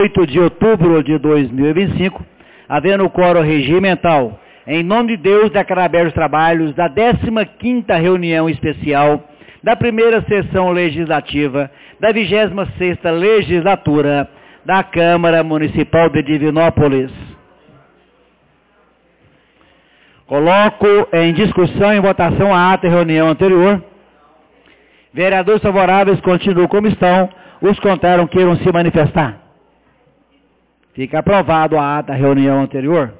8 de outubro de 2025, havendo o quórum regimental. Em nome de Deus, declaro abertos os trabalhos da 15ª reunião especial da primeira sessão legislativa da 26ª legislatura da Câmara Municipal de Divinópolis. Coloco em discussão e votação a ata da reunião anterior. Vereadores favoráveis continuam como estão. Os contrários queiram se manifestar. Fica aprovado a ata da reunião anterior.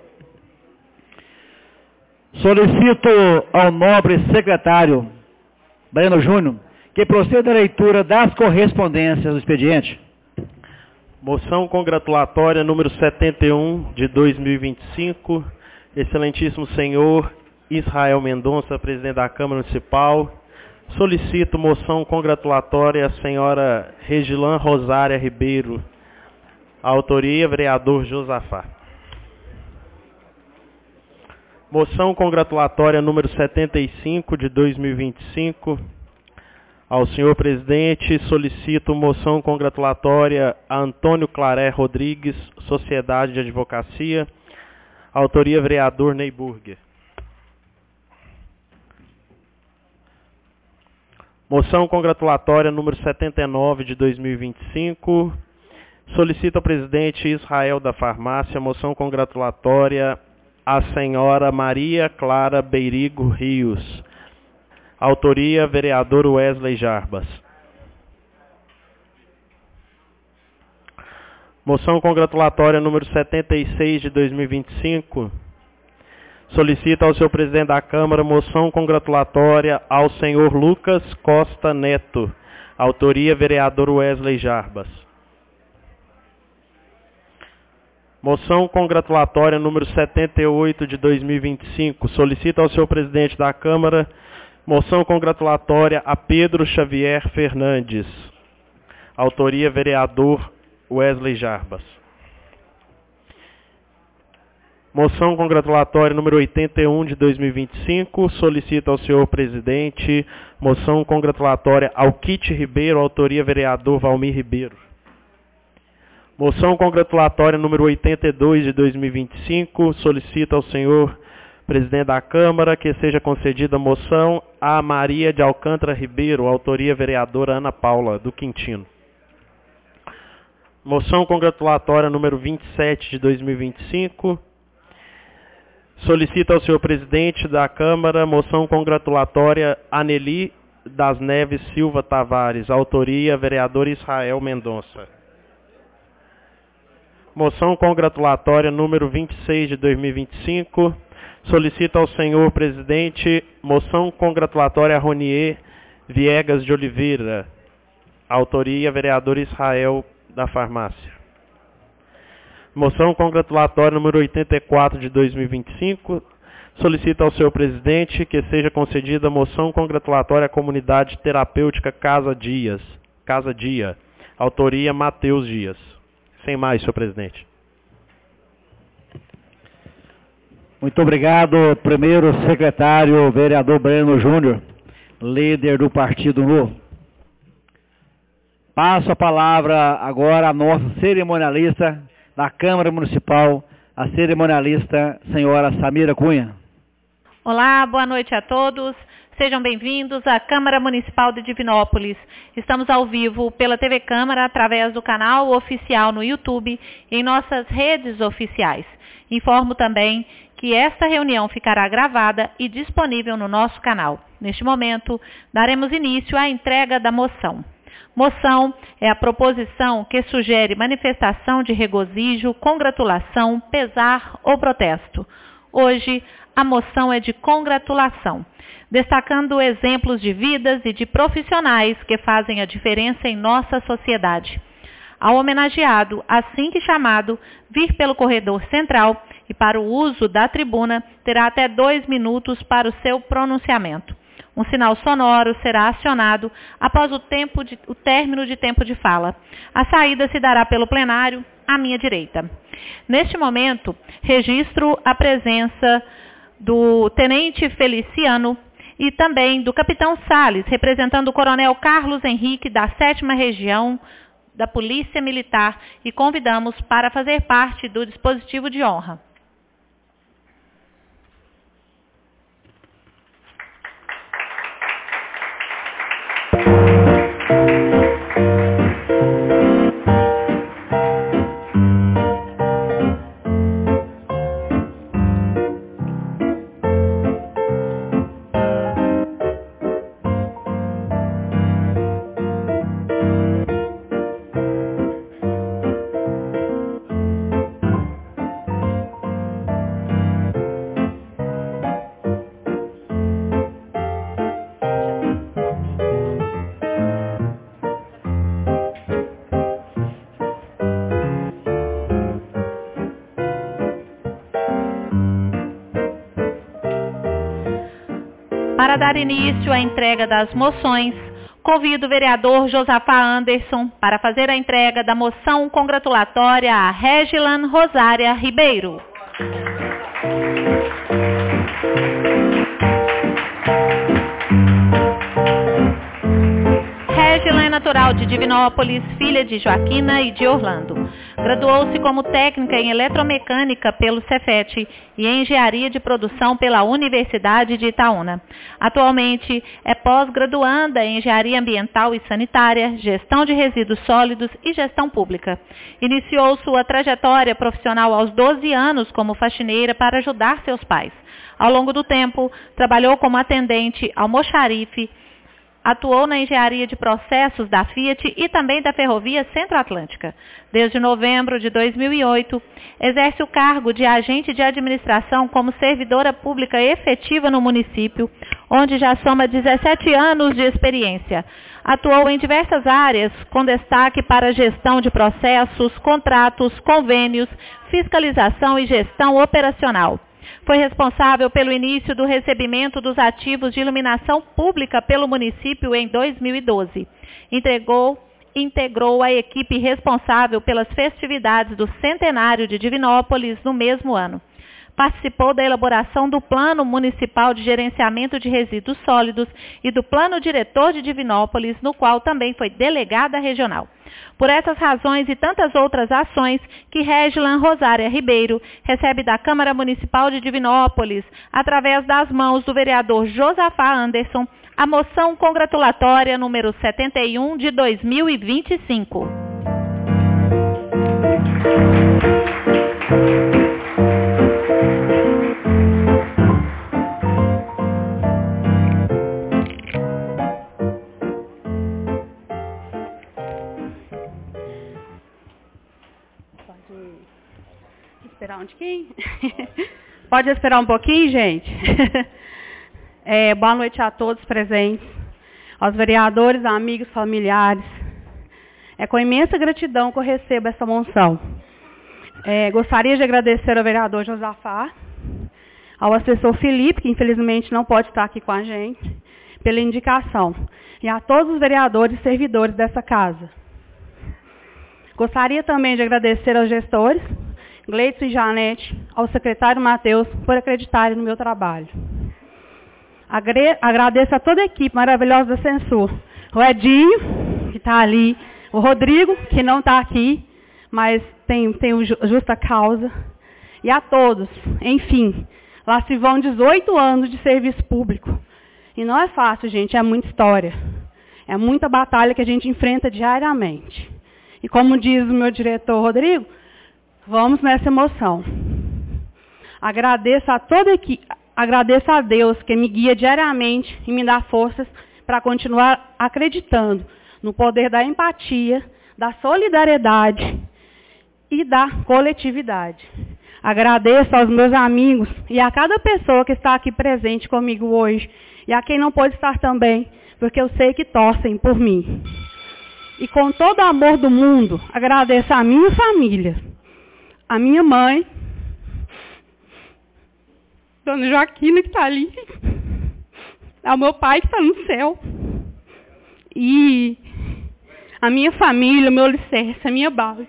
Solicito ao nobre secretário Breno Júnior que proceda à leitura das correspondências do expediente. Moção congratulatória número 71 de 2025. Excelentíssimo senhor Israel Mendonça, presidente da Câmara Municipal. Solicito moção congratulatória à senhora Regilã Rosária Ribeiro. Autoria, vereador Josafá. Moção congratulatória número 75 de 2025. Ao senhor presidente, solicito moção congratulatória a Antônio Claré Rodrigues, Sociedade de Advocacia. Autoria, vereador Ney Burger. Moção congratulatória número 79 de 2025. Solicito ao presidente Israel da Farmácia moção congratulatória à senhora Maria Clara Beirigo Rios. Autoria, vereador Wesley Jarbas. Moção congratulatória número 76 de 2025. Solicito ao senhor presidente da Câmara moção congratulatória ao senhor Lucas Costa Neto. Autoria, vereador Wesley Jarbas. Moção congratulatória número 78 de 2025. Solicito ao senhor presidente da Câmara moção congratulatória a Pedro Xavier Fernandes. Autoria, vereador Wesley Jarbas. Moção congratulatória número 81 de 2025. Solicito ao senhor presidente moção congratulatória ao Kit Ribeiro. Autoria, vereador Valmir Ribeiro. Moção congratulatória número 82 de 2025. Solicito ao senhor presidente da Câmara que seja concedida moção a Maria de Alcântara Ribeiro. Autoria, vereadora Ana Paula do Quintino. Moção congratulatória número 27 de 2025. Solicito ao senhor presidente da Câmara moção congratulatória a Nelly das Neves Silva Tavares. Autoria, vereador Israel Mendonça. Moção congratulatória número 26 de 2025. Solicito ao senhor presidente moção congratulatória a Ronier Viegas de Oliveira. Autoria, vereador Israel da Farmácia. Moção congratulatória número 84 de 2025. Solicito ao senhor presidente que seja concedida moção congratulatória à Comunidade Terapêutica Casa Dia. Autoria, Matheus Dias. Sem mais, senhor presidente. Muito obrigado, primeiro secretário, vereador Breno Júnior, líder do Partido Novo. Passo a palavra agora à nossa cerimonialista da Câmara Municipal, a cerimonialista senhora Samira Cunha. Olá, boa noite a todos. Sejam bem-vindos à Câmara Municipal de Divinópolis. Estamos ao vivo pela TV Câmara, através do canal oficial no YouTube e em nossas redes oficiais. Informo também que esta reunião ficará gravada e disponível no nosso canal. Neste momento, daremos início à entrega da moção. Moção é a proposição que sugere manifestação de regozijo, congratulação, pesar ou protesto. Hoje, a moção é de congratulação, destacando exemplos de vidas e de profissionais que fazem a diferença em nossa sociedade. Ao homenageado, assim que chamado, vir pelo corredor central e para o uso da tribuna, terá até 2 minutos para o seu pronunciamento. Um sinal sonoro será acionado após o término de tempo de fala. A saída se dará pelo plenário à minha direita. Neste momento, registro a presença do Tenente Feliciano e também do Capitão Salles, representando o Coronel Carlos Henrique, da 7ª Região da Polícia Militar e convidamos para fazer parte do dispositivo de honra. Para dar início à entrega das moções, convido o vereador Josafá Anderson para fazer a entrega da moção congratulatória a Regilan Rosária Ribeiro. Regilan é natural de Divinópolis, filha de Joaquina e de Orlando. Graduou-se como técnica em eletromecânica pelo Cefet e em engenharia de produção pela Universidade de Itaúna. Atualmente é pós-graduanda em engenharia ambiental e sanitária, gestão de resíduos sólidos e gestão pública. Iniciou sua trajetória profissional aos 12 anos como faxineira para ajudar seus pais. Ao longo do tempo, trabalhou como atendente almoxarife, atuou na engenharia de processos da Fiat e também da Ferrovia Centro-Atlântica. Desde novembro de 2008, exerce o cargo de agente de administração como servidora pública efetiva no município, onde já soma 17 anos de experiência. Atuou em diversas áreas, com destaque para gestão de processos, contratos, convênios, fiscalização e gestão operacional. Foi responsável pelo início do recebimento dos ativos de iluminação pública pelo município em 2012. Integrou a equipe responsável pelas festividades do centenário de Divinópolis no mesmo ano. Participou da elaboração do Plano Municipal de Gerenciamento de Resíduos Sólidos e do Plano Diretor de Divinópolis, no qual também foi delegada regional. Por essas razões e tantas outras ações que Regilan Rosária Ribeiro recebe da Câmara Municipal de Divinópolis, através das mãos do vereador Josafá Anderson, a moção congratulatória número 71 de 2025. Esperar onde quem? Pode esperar um pouquinho, gente? Boa noite a todos presentes, aos vereadores, amigos, familiares. É com imensa gratidão que eu recebo essa moção. Gostaria de agradecer ao vereador Josafá, ao assessor Felipe, que infelizmente não pode estar aqui com a gente, pela indicação, e a todos os vereadores e servidores dessa casa. Gostaria também de agradecer aos gestores, Gleidson e Janete, ao secretário Matheus, por acreditarem no meu trabalho. Agradeço a toda a equipe maravilhosa da Censur. O Edinho, que está ali, o Rodrigo, que não está aqui, mas tem justa causa. E a todos, enfim, lá se vão 18 anos de serviço público. E não é fácil, gente, é muita história. É muita batalha que a gente enfrenta diariamente. E como diz o meu diretor Rodrigo, vamos nessa emoção. Agradeço a toda a equipe, agradeço a Deus que me guia diariamente e me dá forças para continuar acreditando no poder da empatia, da solidariedade e da coletividade. Agradeço aos meus amigos e a cada pessoa que está aqui presente comigo hoje e a quem não pode estar também, porque eu sei que torcem por mim. E com todo o amor do mundo, agradeço a minha família, a minha mãe, Dona Joaquina, que está ali, ao meu pai, que está no céu, e a minha família, meu alicerce, a minha base,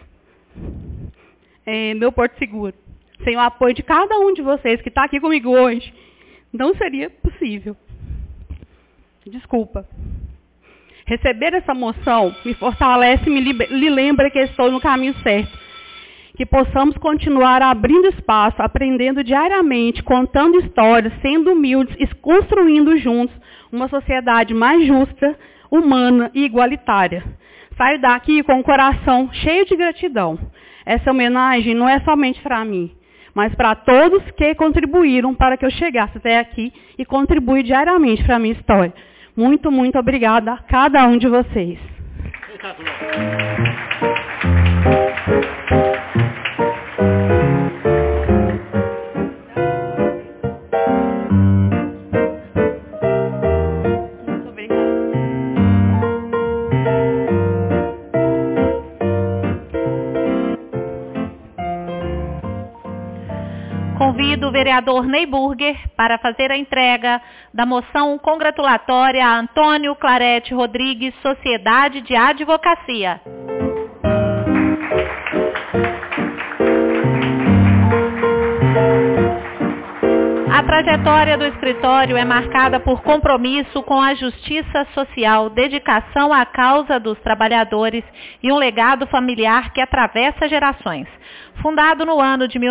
meu porto seguro. Sem o apoio de cada um de vocês que está aqui comigo hoje, não seria possível. Desculpa. Receber essa moção me fortalece e me lembra que estou no caminho certo. Que possamos continuar abrindo espaço, aprendendo diariamente, contando histórias, sendo humildes e construindo juntos uma sociedade mais justa, humana e igualitária. Saio daqui com o coração cheio de gratidão. Essa homenagem não é somente para mim, mas para todos que contribuíram para que eu chegasse até aqui e contribuem diariamente para a minha história. Muito, muito obrigada a cada um de vocês. Convido o vereador Ney Burger para fazer a entrega da moção congratulatória a Antônio Clarete Rodrigues, Sociedade de Advocacia. A trajetória do escritório é marcada por compromisso com a justiça social, dedicação à causa dos trabalhadores e um legado familiar que atravessa gerações. Fundado no ano de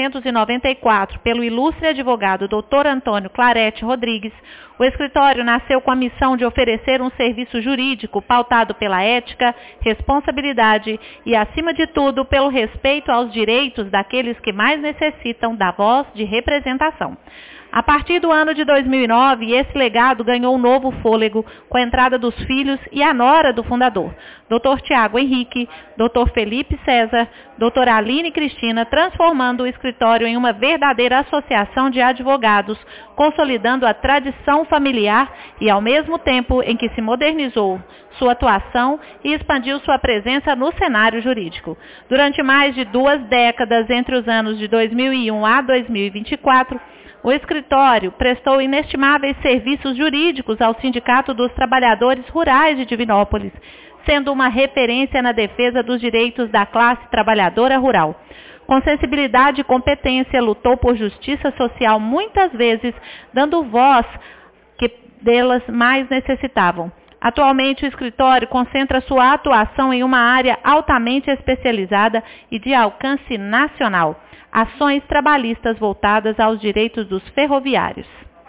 1994 pelo ilustre advogado Dr. Antônio Clarete Rodrigues, o escritório nasceu com a missão de oferecer um serviço jurídico pautado pela ética, responsabilidade e, acima de tudo, pelo respeito aos direitos daqueles que mais necessitam da voz de representação. A partir do ano de 2009, esse legado ganhou um novo fôlego com a entrada dos filhos e a nora do fundador, Dr. Tiago Henrique, Dr. Felipe César, Dr. Aline Cristina, transformando o escritório em uma verdadeira associação de advogados, consolidando a tradição familiar e, ao mesmo tempo em que se modernizou sua atuação e expandiu sua presença no cenário jurídico. Durante mais de 2 décadas, entre os anos de 2001 a 2024, o escritório prestou inestimáveis serviços jurídicos ao Sindicato dos Trabalhadores Rurais de Divinópolis, sendo uma referência na defesa dos direitos da classe trabalhadora rural. Com sensibilidade e competência, lutou por justiça social, muitas vezes dando voz que delas mais necessitavam. Atualmente, o escritório concentra sua atuação em uma área altamente especializada e de alcance nacional: ações trabalhistas voltadas aos direitos dos ferroviários.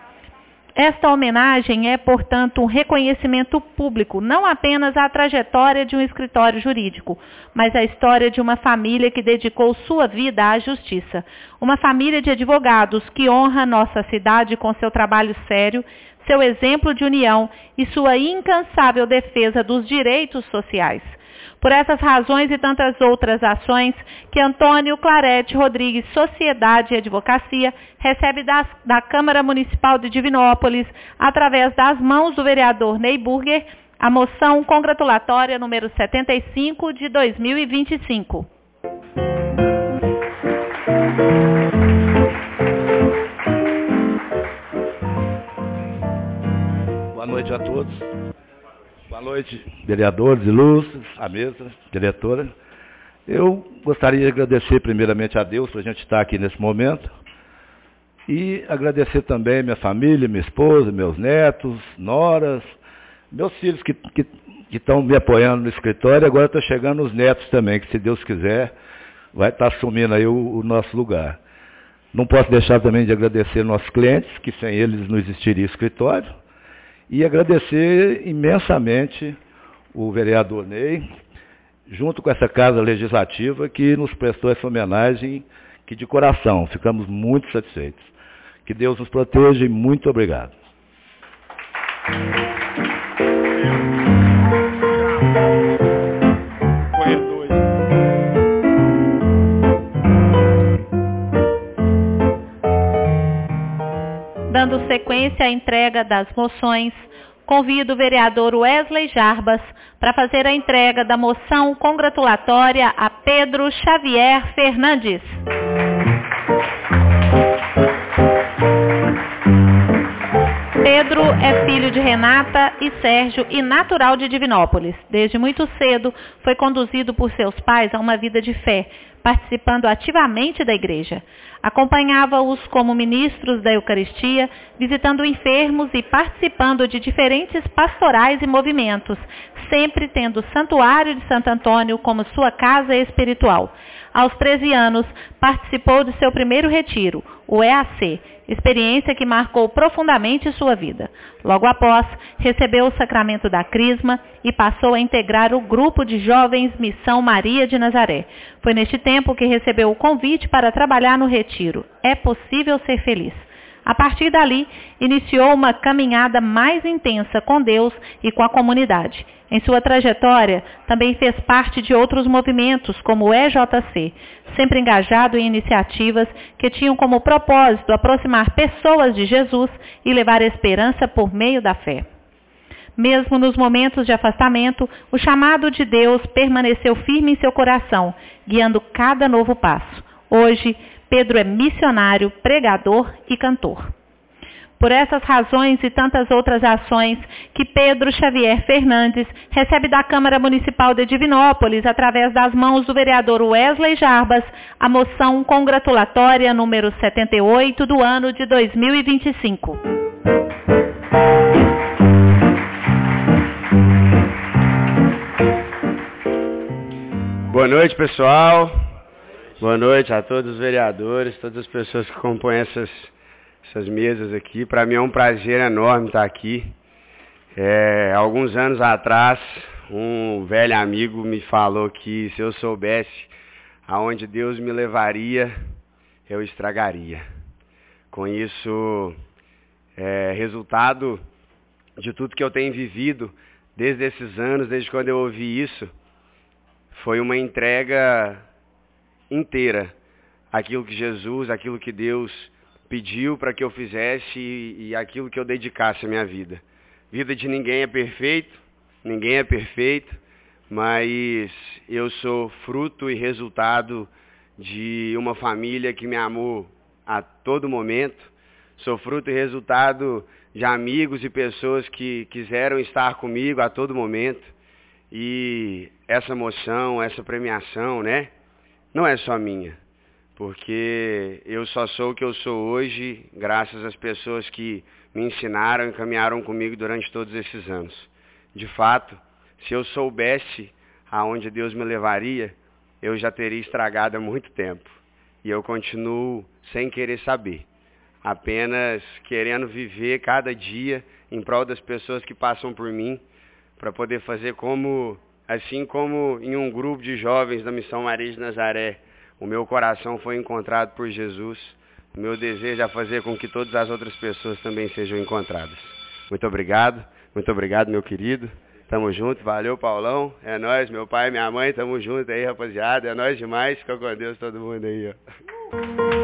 Esta homenagem é, portanto, um reconhecimento público, não apenas à trajetória de um escritório jurídico, mas à história de uma família que dedicou sua vida à justiça. Uma família de advogados que honra nossa cidade com seu trabalho sério, seu exemplo de união e sua incansável defesa dos direitos sociais. Por essas razões e tantas outras ações que Antônio Clarete Rodrigues, Sociedade e Advocacia, recebe da Câmara Municipal de Divinópolis, através das mãos do vereador Ney Burger, a moção congratulatória número 75 de 2025. Boa noite a todos. Boa noite, vereadores ilustres, a mesa, diretora. Eu gostaria de agradecer primeiramente a Deus por a gente estar aqui nesse momento e agradecer também minha família, minha esposa, meus netos, noras, meus filhos que estão me apoiando no escritório. Agora está chegando os netos também, que se Deus quiser vai estar assumindo aí o nosso lugar. Não posso deixar também de agradecer nossos clientes, que sem eles não existiria escritório. E agradecer imensamente o vereador Ney, junto com essa Casa Legislativa, que nos prestou essa homenagem, que de coração ficamos muito satisfeitos. Que Deus nos proteja e muito obrigado. Dando sequência à entrega das moções, convido o vereador Wesley Jarbas para fazer a entrega da moção congratulatória a Pedro Xavier Fernandes. Pedro é filho de Renata e Sérgio e natural de Divinópolis. Desde muito cedo foi conduzido por seus pais a uma vida de fé, participando ativamente da igreja. Acompanhava-os como ministros da Eucaristia, visitando enfermos e participando de diferentes pastorais e movimentos, sempre tendo o Santuário de Santo Antônio como sua casa espiritual. Aos 13 anos, participou de seu primeiro retiro, o EAC, experiência que marcou profundamente sua vida. Logo após, recebeu o sacramento da Crisma e passou a integrar o grupo de jovens Missão Maria de Nazaré. Foi neste tempo que recebeu o convite para trabalhar no retiro. É possível ser feliz. A partir dali, iniciou uma caminhada mais intensa com Deus e com a comunidade. Em sua trajetória, também fez parte de outros movimentos, como o EJC, sempre engajado em iniciativas que tinham como propósito aproximar pessoas de Jesus e levar esperança por meio da fé. Mesmo nos momentos de afastamento, o chamado de Deus permaneceu firme em seu coração, guiando cada novo passo. Hoje, Pedro é missionário, pregador e cantor. Por essas razões e tantas outras ações que Pedro Xavier Fernandes recebe da Câmara Municipal de Divinópolis, através das mãos do vereador Wesley Jarbas, a moção congratulatória número 78 do ano de 2025. Boa noite, pessoal. Boa noite a todos os vereadores, todas as pessoas que compõem essas mesas aqui. Para mim é um prazer enorme estar aqui. Alguns anos atrás, um velho amigo me falou que se eu soubesse aonde Deus me levaria, eu estragaria. Com isso, resultado de tudo que eu tenho vivido desde esses anos, desde quando eu ouvi isso, foi uma entrega inteira. Aquilo que Jesus, aquilo que Deus pediu para que eu fizesse e aquilo que eu dedicasse a minha vida. Vida de ninguém é perfeito, mas eu sou fruto e resultado de uma família que me amou a todo momento. Sou fruto e resultado de amigos e pessoas que quiseram estar comigo a todo momento. E essa moção, essa premiação, né, não é só minha. Porque eu só sou o que eu sou hoje graças às pessoas que me ensinaram e caminharam comigo durante todos esses anos. De fato, se eu soubesse aonde Deus me levaria, eu já teria estragado há muito tempo. E eu continuo sem querer saber, apenas querendo viver cada dia em prol das pessoas que passam por mim, para poder fazer assim como em um grupo de jovens da Missão Maria de Nazaré, o meu coração foi encontrado por Jesus. O meu desejo é fazer com que todas as outras pessoas também sejam encontradas. Muito obrigado, meu querido. Tamo junto, valeu, Paulão. É nóis, meu pai e minha mãe, tamo junto aí, rapaziada. É nóis demais, fica com Deus todo mundo aí, ó.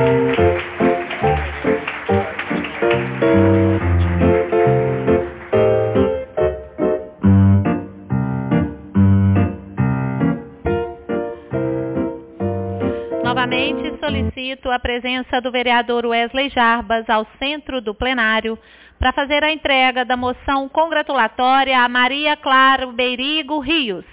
Novamente, solicito a presença do vereador Wesley Jarbas ao centro do plenário para fazer a entrega da moção congratulatória a Maria Clara Beirigo Rios.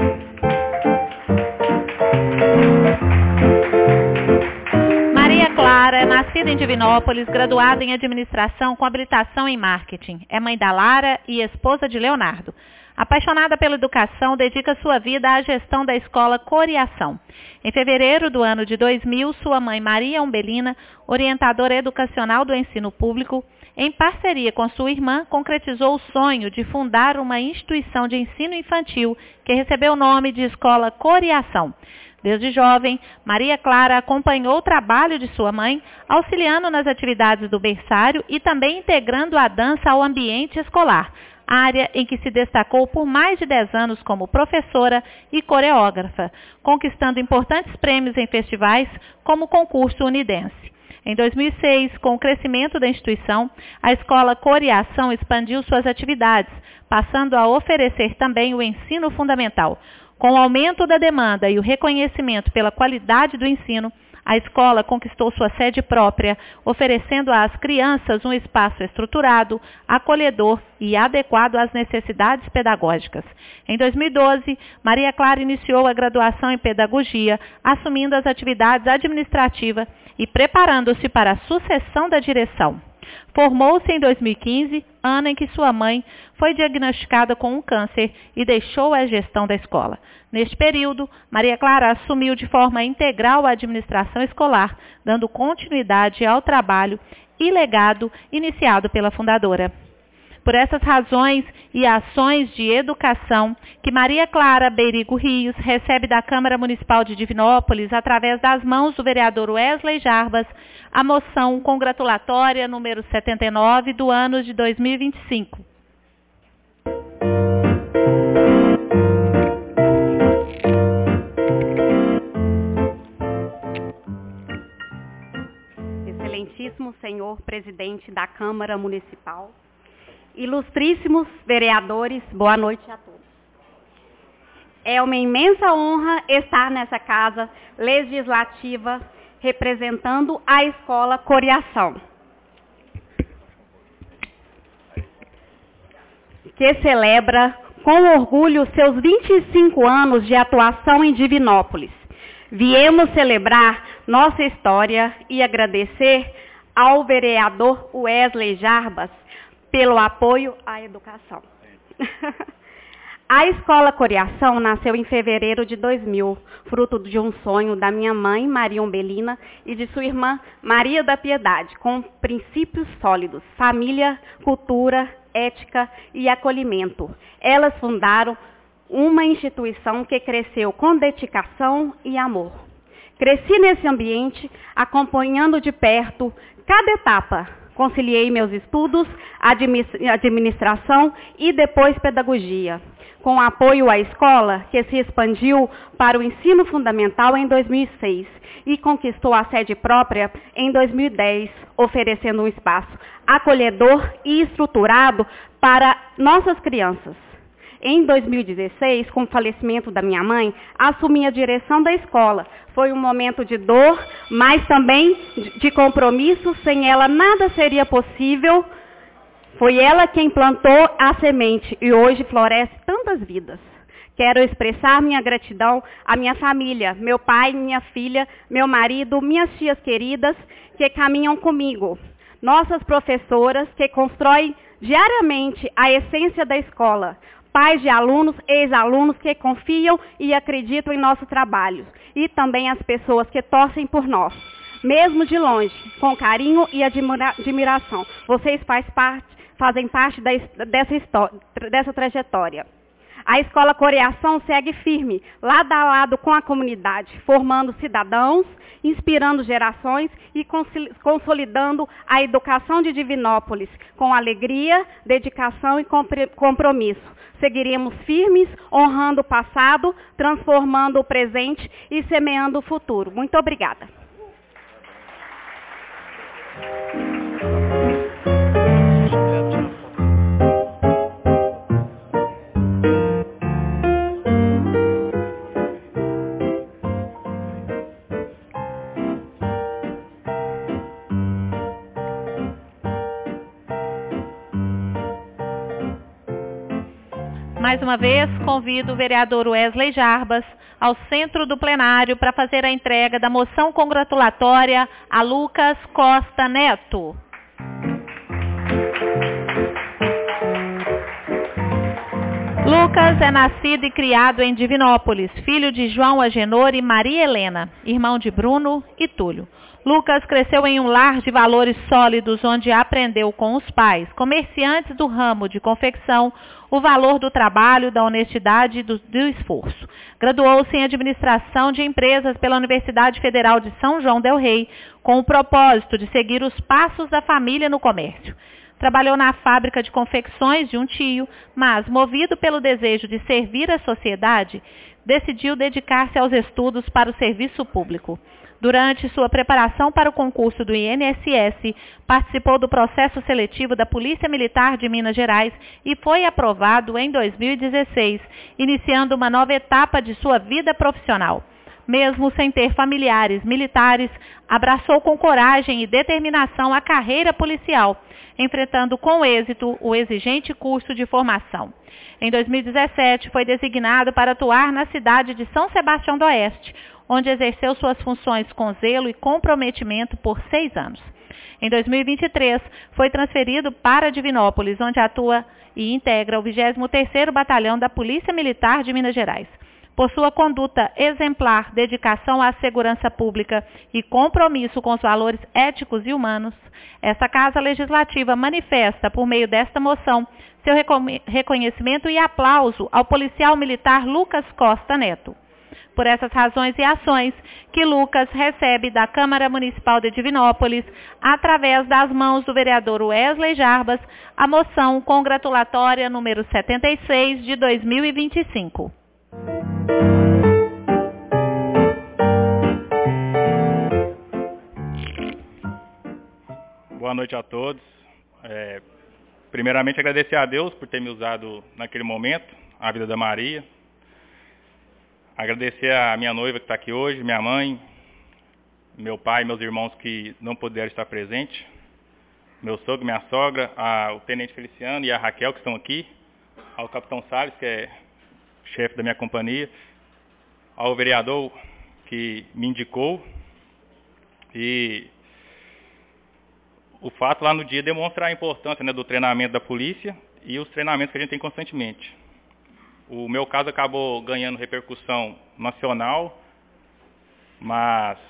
Maria Clara é nascida em Divinópolis, graduada em administração com habilitação em marketing. É mãe da Lara e esposa de Leonardo. Apaixonada pela educação, dedica sua vida à gestão da escola Coriação. Em fevereiro do ano de 2000, sua mãe Maria Umbelina, orientadora educacional do ensino público, em parceria com sua irmã, concretizou o sonho de fundar uma instituição de ensino infantil que recebeu o nome de Escola Coriação. Desde jovem, Maria Clara acompanhou o trabalho de sua mãe, auxiliando nas atividades do berçário e também integrando a dança ao ambiente escolar, área em que se destacou por mais de 10 anos como professora e coreógrafa, conquistando importantes prêmios em festivais como o concurso Unidense. Em 2006, com o crescimento da instituição, a Escola Coriação expandiu suas atividades, passando a oferecer também o ensino fundamental. Com o aumento da demanda e o reconhecimento pela qualidade do ensino, a escola conquistou sua sede própria, oferecendo às crianças um espaço estruturado, acolhedor e adequado às necessidades pedagógicas. Em 2012, Maria Clara iniciou a graduação em pedagogia, assumindo as atividades administrativas e preparando-se para a sucessão da direção. Formou-se em 2015, ano em que sua mãe foi diagnosticada com um câncer e deixou a gestão da escola. Neste período, Maria Clara assumiu de forma integral a administração escolar, dando continuidade ao trabalho e legado iniciado pela fundadora. Por essas razões e ações de educação que Maria Clara Beirigo Rios recebe da Câmara Municipal de Divinópolis, através das mãos do vereador Wesley Jarbas, a moção congratulatória número 79 do ano de 2025. Excelentíssimo senhor presidente da Câmara Municipal, ilustríssimos vereadores, boa noite a todos. É uma imensa honra estar nessa casa legislativa representando a Escola Coriação, que celebra com orgulho seus 25 anos de atuação em Divinópolis. Viemos celebrar nossa história e agradecer ao vereador Wesley Jarbas pelo apoio à educação. A Escola Coriação nasceu em fevereiro de 2000, fruto de um sonho da minha mãe, Maria Umbelina, e de sua irmã, Maria da Piedade, com princípios sólidos, família, cultura, ética e acolhimento. Elas fundaram uma instituição que cresceu com dedicação e amor. Cresci nesse ambiente, acompanhando de perto cada etapa. Conciliei meus estudos, administração e depois pedagogia, com apoio à escola, que se expandiu para o ensino fundamental em 2006 e conquistou a sede própria em 2010, oferecendo um espaço acolhedor e estruturado para nossas crianças. Em 2016, com o falecimento da minha mãe, assumi a direção da escola. Foi um momento de dor, mas também de compromisso. Sem ela, nada seria possível. Foi ela quem plantou a semente e hoje floresce tantas vidas. Quero expressar minha gratidão à minha família, meu pai, minha filha, meu marido, minhas tias queridas que caminham comigo. Nossas professoras que constroem diariamente a essência da escola. Pais de alunos, ex-alunos que confiam e acreditam em nosso trabalho. E também as pessoas que torcem por nós, mesmo de longe, com carinho e admiração. Vocês fazem parte dessa trajetória. A Escola Coriação segue firme, lado a lado com a comunidade, formando cidadãos, inspirando gerações e consolidando a educação de Divinópolis, com alegria, dedicação e compromisso. Seguiremos firmes, honrando o passado, transformando o presente e semeando o futuro. Muito obrigada. Mais uma vez, convido o vereador Wesley Jarbas ao centro do plenário para fazer a entrega da moção congratulatória a Lucas Costa Neto. Lucas é nascido e criado em Divinópolis, filho de João Agenor e Maria Helena, irmão de Bruno e Túlio. Lucas cresceu em um lar de valores sólidos, onde aprendeu com os pais, comerciantes do ramo de confecção, o valor do trabalho, da honestidade e do esforço. Graduou-se em administração de empresas pela Universidade Federal de São João del Rei, com o propósito de seguir os passos da família no comércio. Trabalhou na fábrica de confecções de um tio, mas, movido pelo desejo de servir a sociedade, decidiu dedicar-se aos estudos para o serviço público. Durante sua preparação para o concurso do INSS, participou do processo seletivo da Polícia Militar de Minas Gerais e foi aprovado em 2016, iniciando uma nova etapa de sua vida profissional. mesmo sem ter familiares militares, abraçou com coragem e determinação a carreira policial, enfrentando com êxito o exigente curso de formação. Em 2017, foi designado para atuar na cidade de São Sebastião do Oeste, onde exerceu suas funções com zelo e comprometimento por 6 anos. Em 2023, foi transferido para Divinópolis, onde atua e integra o 23º Batalhão da Polícia Militar de Minas Gerais. Por sua conduta exemplar, dedicação à segurança pública e compromisso com os valores éticos e humanos, esta Casa Legislativa manifesta, por meio desta moção, seu reconhecimento e aplauso ao policial militar Lucas Costa Neto. Por essas razões e ações que Lucas recebe da Câmara Municipal de Divinópolis, através das mãos do vereador Wesley Jarbas, a moção congratulatória número 76 de 2025. Boa noite a todos. Primeiramente, agradecer a Deus por ter me usado naquele momento, a vida da Maria. Agradecer a minha noiva que está aqui hoje, minha mãe, meu pai, meus irmãos que não puderam estar presentes, meu sogro, minha sogra, o Tenente Feliciano e a Raquel que estão aqui, ao Capitão Salles, que é chefe da minha companhia, ao vereador que me indicou, e o fato lá no dia demonstra a importância, né, do treinamento da polícia e os treinamentos que a gente tem constantemente. O meu caso acabou ganhando repercussão nacional, mas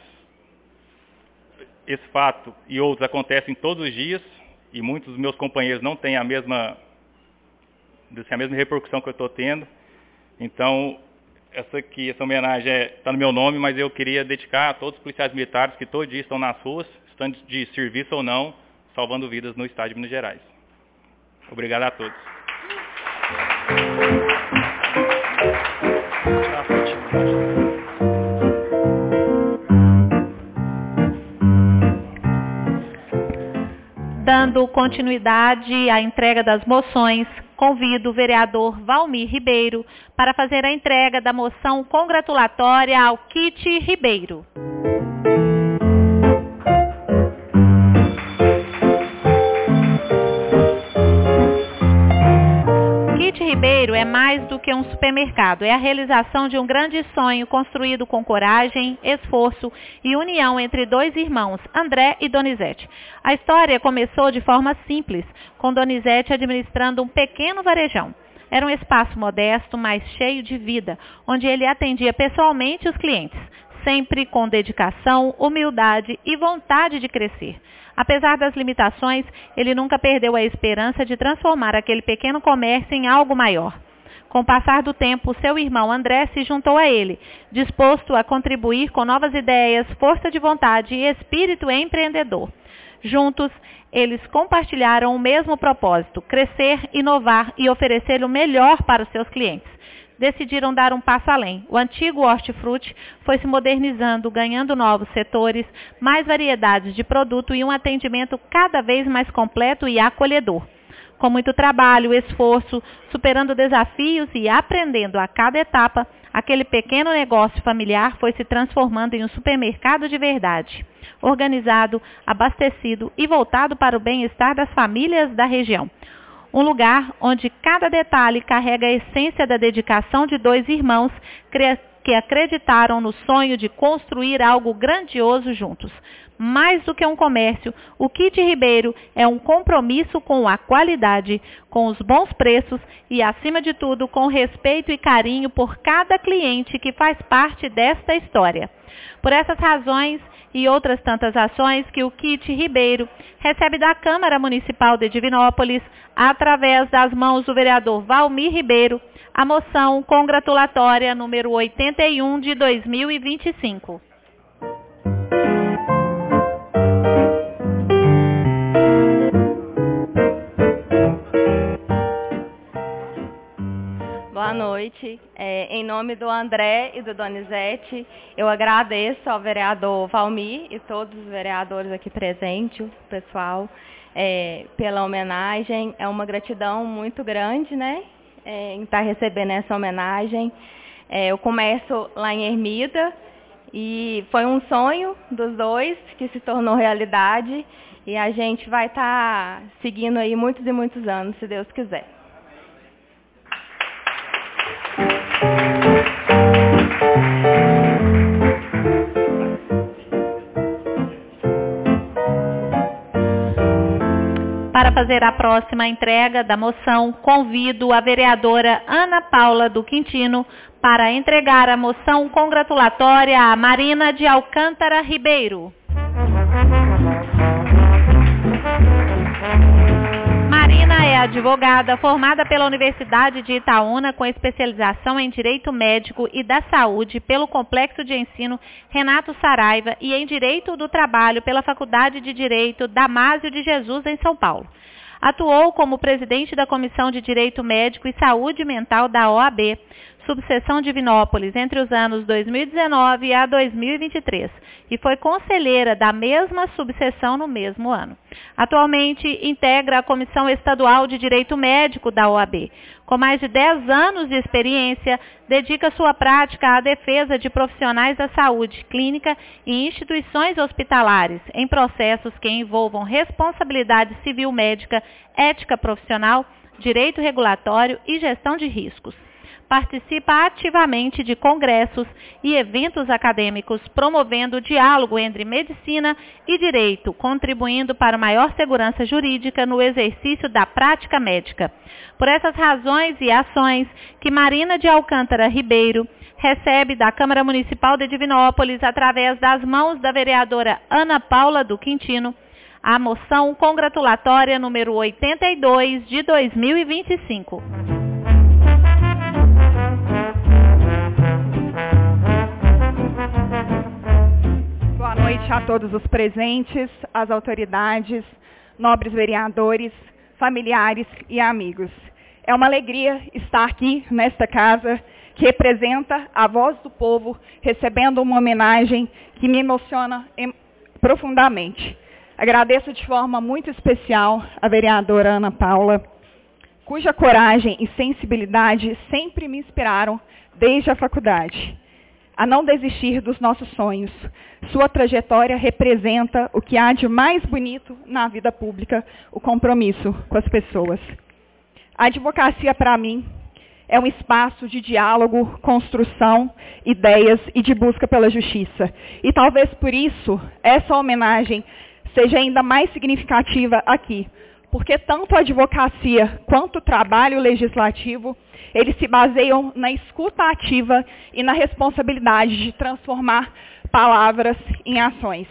esse fato e outros acontecem todos os dias e muitos dos meus companheiros não têm a mesma repercussão que eu estou tendo. Então, essa homenagem está no meu nome, mas eu queria dedicar a todos os policiais militares que todo dia estão nas ruas, estando de serviço ou não, salvando vidas no estado de Minas Gerais. Obrigado a todos. Dando continuidade à entrega das moções, convido o vereador Valmir Ribeiro para fazer a entrega da moção congratulatória ao Kit Ribeiro. Kit Ribeiro é mais do que um supermercado, é a realização de um grande sonho construído com coragem, esforço e união entre 2 irmãos, André e Donizete. A história começou de forma simples, com Donizete administrando um pequeno varejão. Era um espaço modesto, mas cheio de vida, onde ele atendia pessoalmente os clientes, sempre com dedicação, humildade e vontade de crescer. Apesar das limitações, ele nunca perdeu a esperança de transformar aquele pequeno comércio em algo maior. Com o passar do tempo, seu irmão André se juntou a ele, disposto a contribuir com novas ideias, força de vontade e espírito empreendedor. Juntos, eles compartilharam o mesmo propósito, crescer, inovar e oferecer o melhor para os seus clientes. Decidiram dar um passo além. O antigo hortifruti foi se modernizando, ganhando novos setores, mais variedades de produto e um atendimento cada vez mais completo e acolhedor. Com muito trabalho, esforço, superando desafios e aprendendo a cada etapa, aquele pequeno negócio familiar foi se transformando em um supermercado de verdade, organizado, abastecido e voltado para o bem-estar das famílias da região. Um lugar onde cada detalhe carrega a essência da dedicação de 2 irmãos que acreditaram no sonho de construir algo grandioso juntos. Mais do que um comércio, o Kit Ribeiro é um compromisso com a qualidade, com os bons preços e, acima de tudo, com respeito e carinho por cada cliente que faz parte desta história. Por essas razões e outras tantas ações que o Kit Ribeiro recebe da Câmara Municipal de Divinópolis, através das mãos do vereador Valmir Ribeiro, a moção congratulatória número 81 de 2025. Boa noite. Em nome do André e do Donizete, eu agradeço ao vereador Valmir e todos os vereadores aqui presentes, o pessoal, pela homenagem. É uma gratidão muito grande, né, em estar recebendo essa homenagem. Eu começo lá em Ermida E foi um sonho dos dois que se tornou realidade. E a gente vai estar seguindo aí muitos e muitos anos, se Deus quiser. Para fazer a próxima entrega da moção, convido a vereadora Ana Paula do Quintino para entregar a moção congratulatória a Marina de Alcântara Ribeiro. Marina é advogada formada pela Universidade de Itaúna com especialização em Direito Médico e da Saúde pelo Complexo de Ensino Renato Saraiva e em Direito do Trabalho pela Faculdade de Direito Damásio de Jesus em São Paulo. Atuou como presidente da Comissão de Direito Médico e Saúde Mental da OAB, subseção Divinópolis, entre os anos 2019 a 2023, e foi conselheira da mesma subseção no mesmo ano. Atualmente integra a Comissão Estadual de Direito Médico da OAB. Com mais de 10 anos de experiência, dedica sua prática à defesa de profissionais da saúde clínica e instituições hospitalares em processos que envolvam responsabilidade civil médica, ética profissional, direito regulatório e gestão de riscos. Participa ativamente de congressos e eventos acadêmicos, promovendo o diálogo entre medicina e direito, contribuindo para maior segurança jurídica no exercício da prática médica. Por essas razões e ações que Marina de Alcântara Ribeiro recebe da Câmara Municipal de Divinópolis, através das mãos da vereadora Ana Paula do Quintino, a moção congratulatória número 82 de 2025. Boa noite a todos os presentes, as autoridades, nobres vereadores, familiares e amigos. É uma alegria estar aqui nesta casa que representa a voz do povo, recebendo uma homenagem que me emociona profundamente. Agradeço de forma muito especial a vereadora Ana Paula, cuja coragem e sensibilidade sempre me inspiraram desde a faculdade a não desistir dos nossos sonhos. Sua trajetória representa o que há de mais bonito na vida pública, o compromisso com as pessoas. A advocacia, para mim, é um espaço de diálogo, construção, ideias e de busca pela justiça. E talvez por isso, essa homenagem seja ainda mais significativa aqui, porque tanto a advocacia quanto o trabalho legislativo, eles se baseiam na escuta ativa e na responsabilidade de transformar palavras em ações.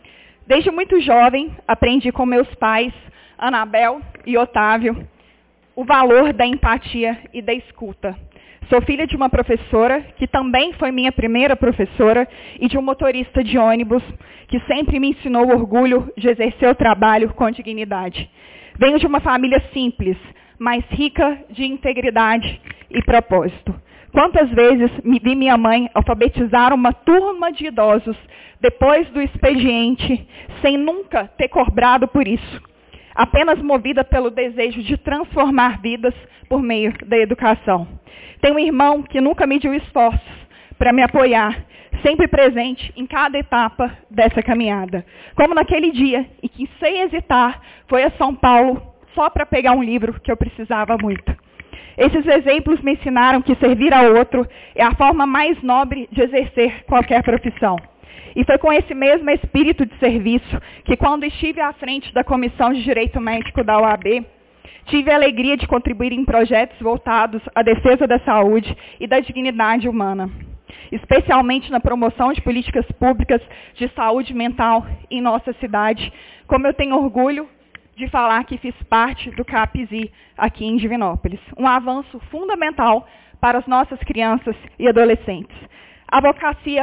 Desde muito jovem, aprendi com meus pais, Anabel e Otávio, o valor da empatia e da escuta. Sou filha de uma professora, que também foi minha primeira professora, e de um motorista de ônibus, que sempre me ensinou o orgulho de exercer o trabalho com dignidade. Venho de uma família simples, mas rica de integridade e propósito. Quantas vezes me vi minha mãe alfabetizar uma turma de idosos depois do expediente, sem nunca ter cobrado por isso, apenas movida pelo desejo de transformar vidas por meio da educação. Tenho um irmão que nunca mediu esforços para me apoiar, sempre presente em cada etapa dessa caminhada. Como naquele dia em que, sem hesitar, foi a São Paulo só para pegar um livro que eu precisava muito. Esses exemplos me ensinaram que servir ao outro é a forma mais nobre de exercer qualquer profissão. E foi com esse mesmo espírito de serviço que, quando estive à frente da Comissão de Direito Médico da OAB, tive a alegria de contribuir em projetos voltados à defesa da saúde e da dignidade humana, especialmente na promoção de políticas públicas de saúde mental em nossa cidade, como eu tenho orgulho de falar que fiz parte do CAPSI aqui em Divinópolis. Um avanço fundamental para as nossas crianças e adolescentes. A advocacia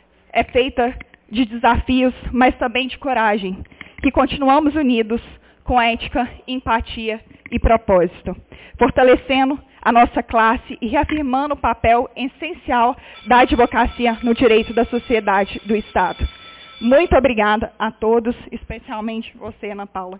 é feita de desafios, mas também de coragem, que continuamos unidos com ética, empatia e propósito, fortalecendo a nossa classe e reafirmando o papel essencial da advocacia no direito da sociedade do Estado. Muito obrigada a todos, especialmente você, Ana Paula.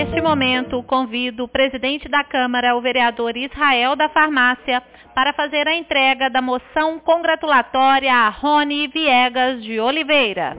Neste momento, convido o presidente da Câmara, o vereador Israel da Farmácia, para fazer a entrega da moção congratulatória a Rony Viegas de Oliveira.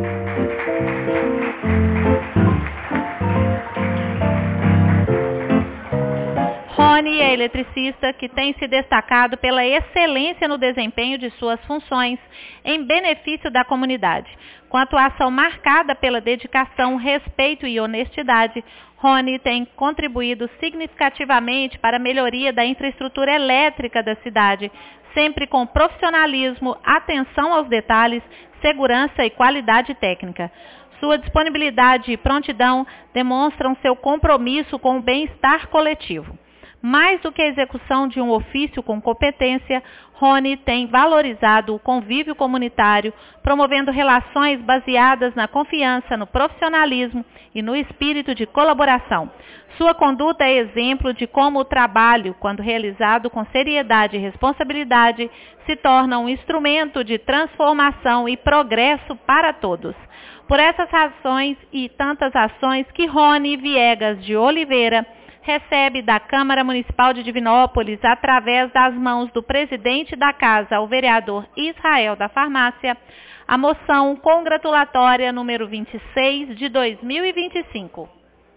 Rony é eletricista que tem se destacado pela excelência no desempenho de suas funções em benefício da comunidade. Com atuação marcada pela dedicação, respeito e honestidade, Rony tem contribuído significativamente para a melhoria da infraestrutura elétrica da cidade, sempre com profissionalismo, atenção aos detalhes, segurança e qualidade técnica. Sua disponibilidade e prontidão demonstram seu compromisso com o bem-estar coletivo. Mais do que a execução de um ofício com competência, Rony tem valorizado o convívio comunitário, promovendo relações baseadas na confiança, no profissionalismo e no espírito de colaboração. Sua conduta é exemplo de como o trabalho, quando realizado com seriedade e responsabilidade, se torna um instrumento de transformação e progresso para todos. Por essas razões e tantas ações que Rony Viegas de Oliveira recebe da Câmara Municipal de Divinópolis, através das mãos do presidente da Casa, o vereador Israel da Farmácia, a moção congratulatória número 26 de 2025.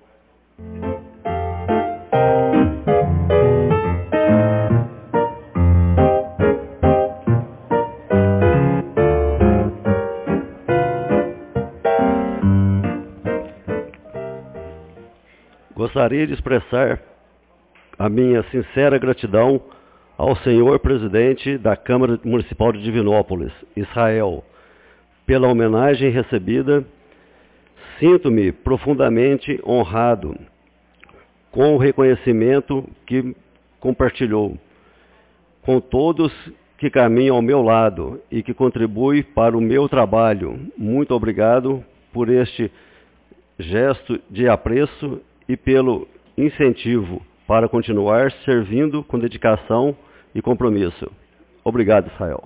Gostaria de expressar a minha sincera gratidão ao senhor presidente da Câmara Municipal de Divinópolis, Israel, pela homenagem recebida. Sinto-me profundamente honrado com o reconhecimento que compartilhou com todos que caminham ao meu lado e que contribuem para o meu trabalho. Muito obrigado por este gesto de apreço e pelo incentivo para continuar servindo com dedicação e compromisso. Obrigado, Israel.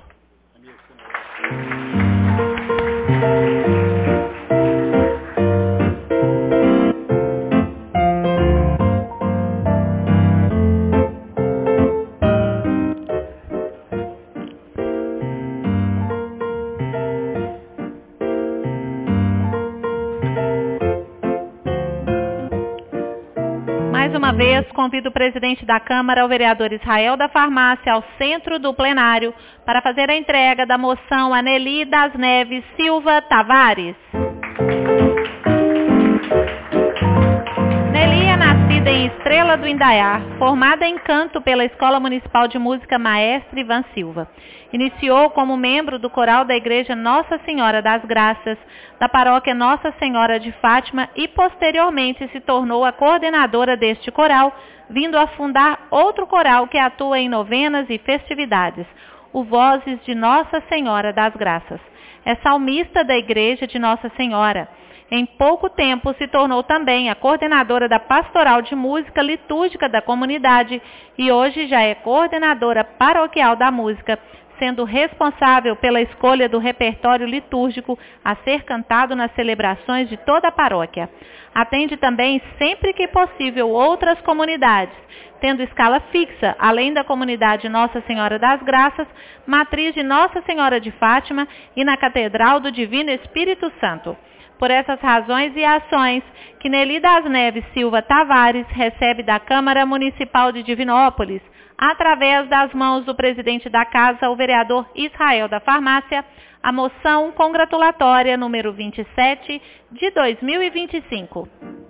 Mais uma vez, convido o presidente da Câmara, o vereador Israel da Farmácia, ao centro do plenário para fazer a entrega da moção a Nelly das Neves Silva Tavares. Nelly é nascida em Estrela do Indaiá, formada em canto pela Escola Municipal de Música Maestre Ivan Silva. Iniciou como membro do coral da Igreja Nossa Senhora das Graças, da paróquia Nossa Senhora de Fátima e posteriormente se tornou a coordenadora deste coral, vindo a fundar outro coral que atua em novenas e festividades, o Vozes de Nossa Senhora das Graças. É salmista da Igreja de Nossa Senhora. Em pouco tempo se tornou também a coordenadora da Pastoral de Música Litúrgica da comunidade e hoje já é coordenadora paroquial da música, sendo responsável pela escolha do repertório litúrgico a ser cantado nas celebrações de toda a paróquia. Atende também, sempre que possível, outras comunidades, tendo escala fixa, além da comunidade Nossa Senhora das Graças, matriz de Nossa Senhora de Fátima e na Catedral do Divino Espírito Santo. Por essas razões e ações que Nelly das Neves Silva Tavares recebe da Câmara Municipal de Divinópolis, através das mãos do presidente da Casa, o vereador Israel da Farmácia, a moção congratulatória número 27 de 2025.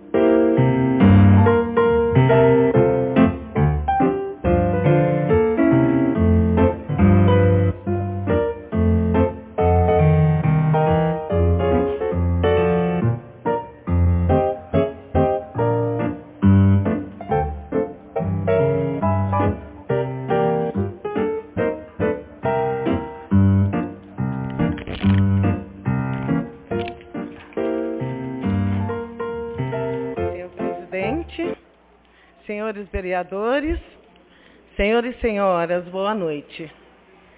Senhores vereadores, senhores e senhoras, boa noite.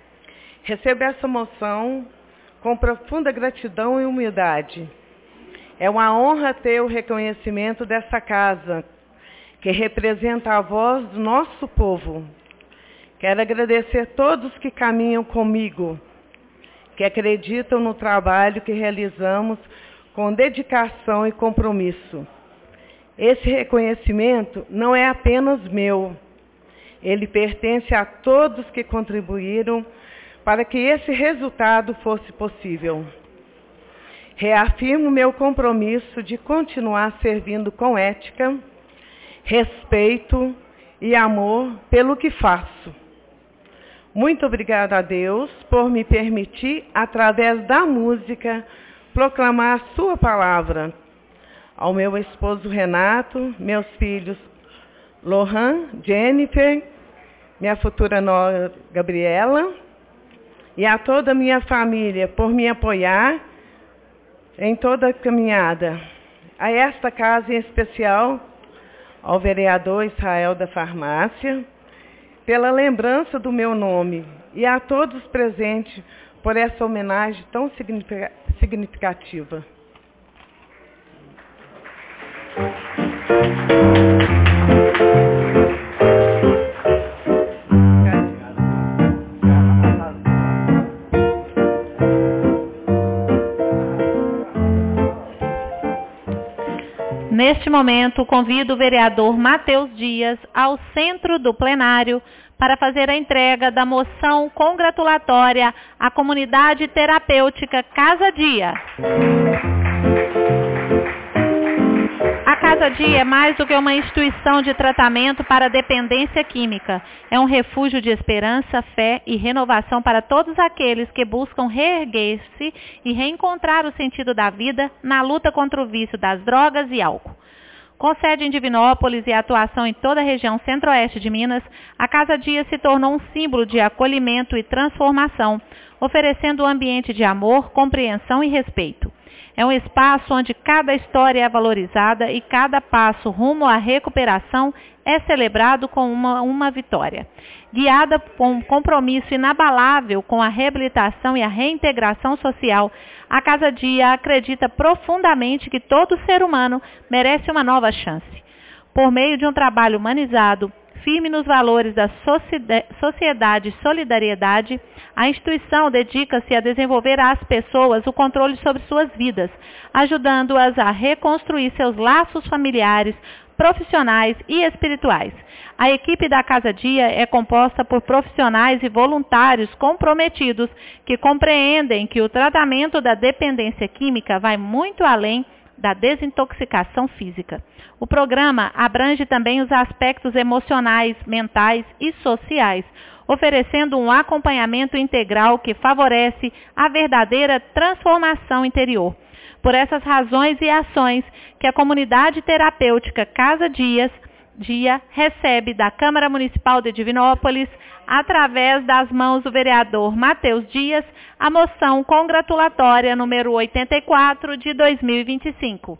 Recebo essa moção com profunda gratidão e humildade. É uma honra ter o reconhecimento dessa casa, que representa a voz do nosso povo. Quero agradecer a todos que caminham comigo, que acreditam no trabalho que realizamos com dedicação e compromisso. Esse reconhecimento não é apenas meu, ele pertence a todos que contribuíram para que esse resultado fosse possível. Reafirmo meu compromisso de continuar servindo com ética, respeito e amor pelo que faço. Muito obrigada a Deus por me permitir, através da música, proclamar a sua palavra. Ao meu esposo Renato, meus filhos Lohan, Jennifer, minha futura nora Gabriela, e a toda a minha família por me apoiar em toda a caminhada. A esta casa em especial, ao vereador Israel da Farmácia, pela lembrança do meu nome, e a todos presentes por essa homenagem tão significativa. Neste momento, convido o vereador Matheus Dias ao centro do plenário para fazer a entrega da moção congratulatória à comunidade terapêutica Casa Dia. A Casa Dia é mais do que uma instituição de tratamento para a dependência química. É um refúgio de esperança, fé e renovação para todos aqueles que buscam reerguer-se e reencontrar o sentido da vida na luta contra o vício das drogas e álcool. Com sede em Divinópolis e atuação em toda a região centro-oeste de Minas, a Casa Dia se tornou um símbolo de acolhimento e transformação, oferecendo um ambiente de amor, compreensão e respeito. É um espaço onde cada história é valorizada e cada passo rumo à recuperação é celebrado com uma vitória. Guiada por um compromisso inabalável com a reabilitação e a reintegração social, a Casa Dia acredita profundamente que todo ser humano merece uma nova chance. Por meio de um trabalho humanizado, firme nos valores da sociedade e solidariedade, a instituição dedica-se a desenvolver às pessoas o controle sobre suas vidas, ajudando-as a reconstruir seus laços familiares, profissionais e espirituais. A equipe da Casa Dia é composta por profissionais e voluntários comprometidos que compreendem que o tratamento da dependência química vai muito além da desintoxicação física. O programa abrange também os aspectos emocionais, mentais e sociais, oferecendo um acompanhamento integral que favorece a verdadeira transformação interior. Por essas razões e ações que a comunidade terapêutica Casa Dia recebe da Câmara Municipal de Divinópolis, através das mãos do vereador Matheus Dias, a moção congratulatória número 84 de 2025.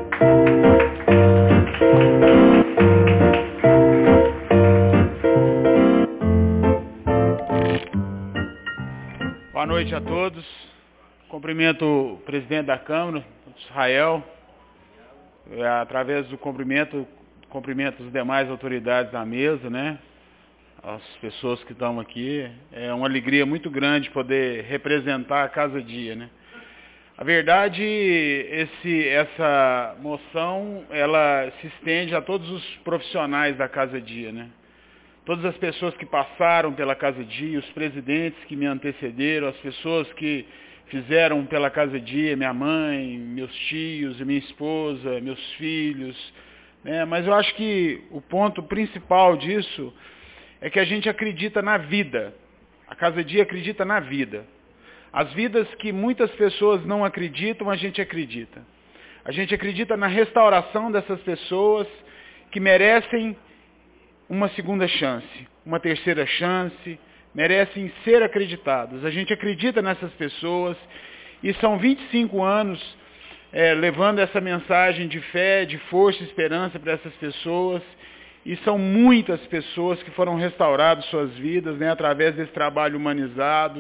Boa noite a todos. Cumprimento o presidente da Câmara, Israel. Através do cumprimento as demais autoridades da mesa, né? As pessoas que estão aqui. É uma alegria muito grande poder representar a Casa Dia, né? A verdade, essa moção, ela se estende a todos os profissionais da Casa Dia, né? Todas as pessoas que passaram pela Casa Dia, os presidentes que me antecederam, as pessoas que fizeram pela Casa Dia, minha mãe, meus tios, minha esposa, meus filhos, né? Mas eu acho que o ponto principal disso é que a gente acredita na vida. A Casa Dia acredita na vida. As vidas que muitas pessoas não acreditam, a gente acredita. A gente acredita na restauração dessas pessoas que merecem uma segunda chance, uma terceira chance, merecem ser acreditadas. A gente acredita nessas pessoas e são 25 anos levando essa mensagem de fé, de força e esperança para essas pessoas. E são muitas pessoas que foram restauradas suas vidas, né, através desse trabalho humanizado,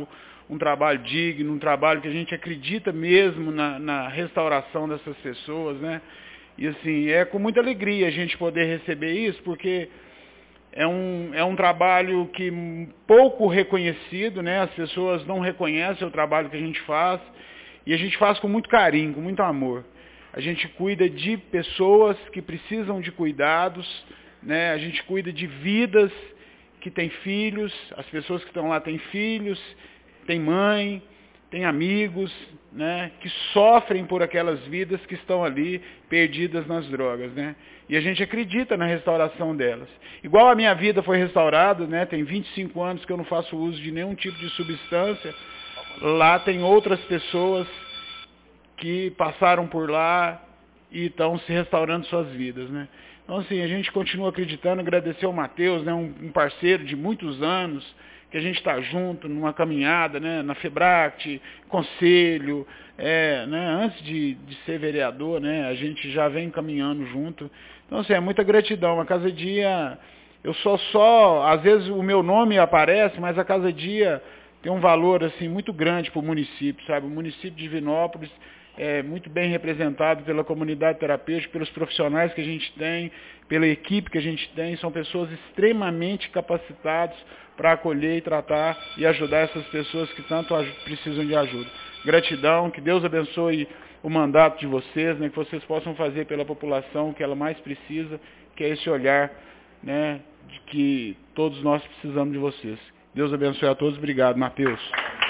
um trabalho digno, um trabalho que a gente acredita mesmo na restauração dessas pessoas, né? E assim, é com muita alegria a gente poder receber isso, porque é um trabalho que pouco reconhecido, né? As pessoas não reconhecem o trabalho que a gente faz, e a gente faz com muito carinho, com muito amor. A gente cuida de pessoas que precisam de cuidados, né? A gente cuida de vidas que têm filhos, as pessoas que estão lá têm filhos, têm mãe, têm amigos, né? Que sofrem por aquelas vidas que estão ali perdidas nas drogas, né? E a gente acredita na restauração delas. Igual a minha vida foi restaurada, né? Tem 25 anos que eu não faço uso de nenhum tipo de substância. Lá tem outras pessoas que passaram por lá e estão se restaurando suas vidas, né? Então, assim, a gente continua acreditando, agradecer ao Matheus, né? Um parceiro de muitos anos, que a gente está junto numa caminhada, né? Na FEBRACT, conselho, né? Antes de ser vereador, né? A gente já vem caminhando junto. Então, assim, é muita gratidão. A Casa Dia, eu às vezes o meu nome aparece, mas a Casa Dia tem um valor, assim, muito grande para o município, sabe? O município de Divinópolis é muito bem representado pela comunidade terapêutica, pelos profissionais que a gente tem, pela equipe que a gente tem. São pessoas extremamente capacitadas para acolher e tratar e ajudar essas pessoas que tanto precisam de ajuda. Gratidão, que Deus abençoe o mandato de vocês, né, que vocês possam fazer pela população o que ela mais precisa, que é esse olhar, né, de que todos nós precisamos de vocês. Deus abençoe a todos. Obrigado, Matheus.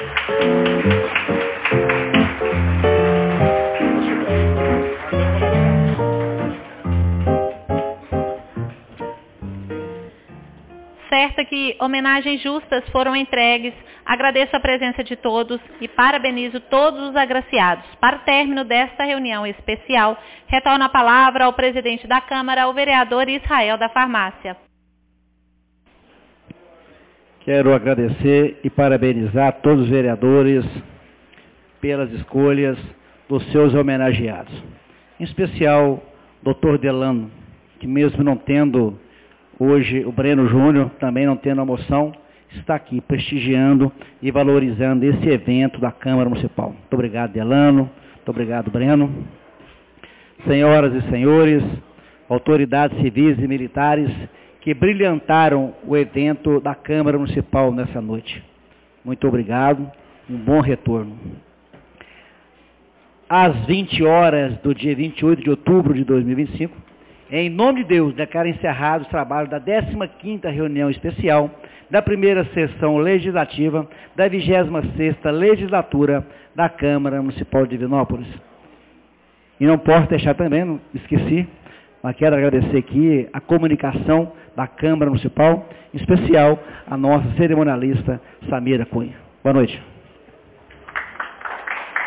Certa que homenagens justas foram entregues, agradeço a presença de todos e parabenizo todos os agraciados. Para o término desta reunião especial, retorno a palavra ao presidente da Câmara, o vereador Israel da Farmácia. Quero agradecer e parabenizar todos os vereadores pelas escolhas dos seus homenageados. Em especial, Dr. Delano, que mesmo não tendo hoje o Breno Júnior, também não tendo a moção, está aqui prestigiando e valorizando esse evento da Câmara Municipal. Muito obrigado, Delano. Muito obrigado, Breno. Senhoras e senhores, autoridades civis e militares que brilhantaram o evento da Câmara Municipal nessa noite. Muito obrigado. Um bom retorno. Às 20 horas do dia 28 de outubro de 2025, em nome de Deus, declaro encerrado o trabalho da 15ª reunião especial da primeira sessão legislativa da 26ª legislatura da Câmara Municipal de Divinópolis. E não posso deixar também, não esqueci, mas quero agradecer aqui a comunicação da Câmara Municipal, em especial a nossa cerimonialista Samira Cunha. Boa noite.